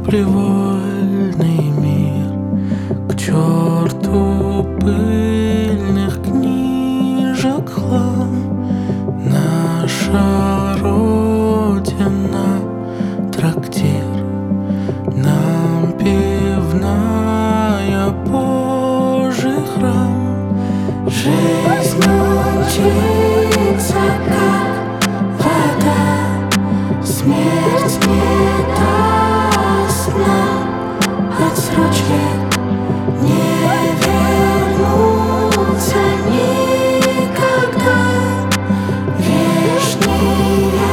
привольный мир, к черту пыльных книжек хлам. Наша родина — трактир, нам пивная Божий храм. Жизнь мчится, как вода, смерть не даст нам отсрочки, не вернуться никогда. Лишние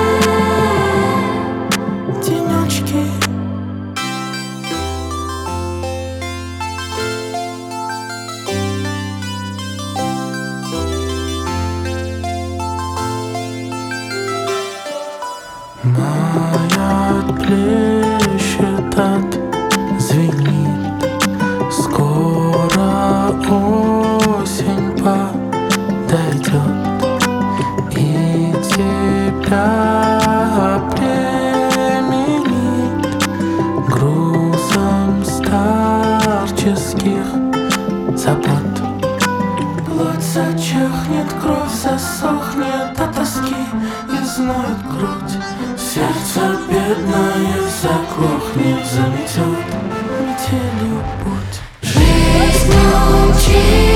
денечки. Маят, плещет, звенит. Скоро осень подойдет и тебя обременит грузом старческих забот. Плоть зачахнет, кровь засохнет от тоски, изноет грудь. Сердце бедное заглохнет, заметет метелью путь. Жизнь мчится.